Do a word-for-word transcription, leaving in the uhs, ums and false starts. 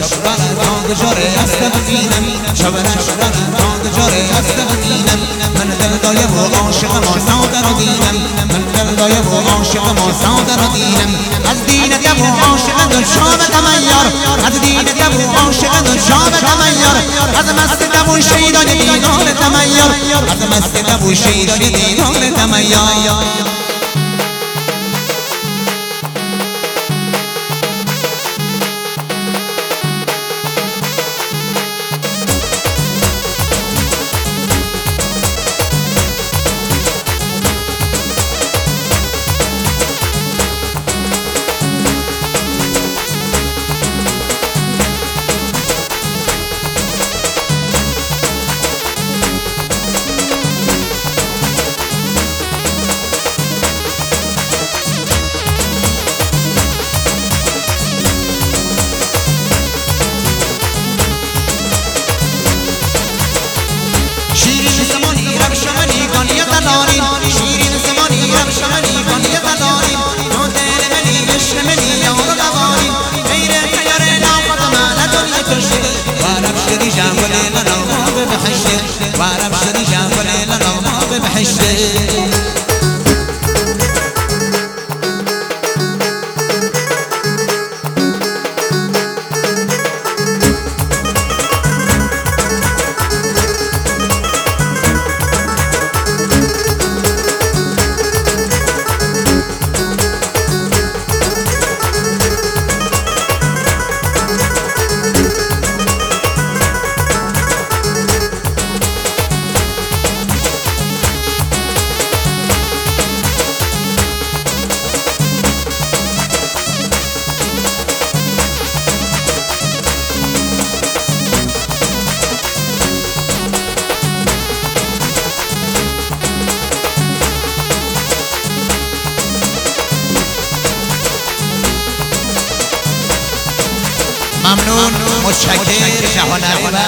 برای تانگ جاره استقینم شبرش برای تانگ جاره استقینم من دل دایم و عاشق ما سادر و دینم من دل دایم و عاشق ما سادر و دینم از دین دم و عاشق دل شام تمیر از دین دم و عاشق دل شام تمیر از مست دم و شیدان دینار تمیر از مست دم و شیدان دینار تمیر ممنون، متشکر، جهان عربی.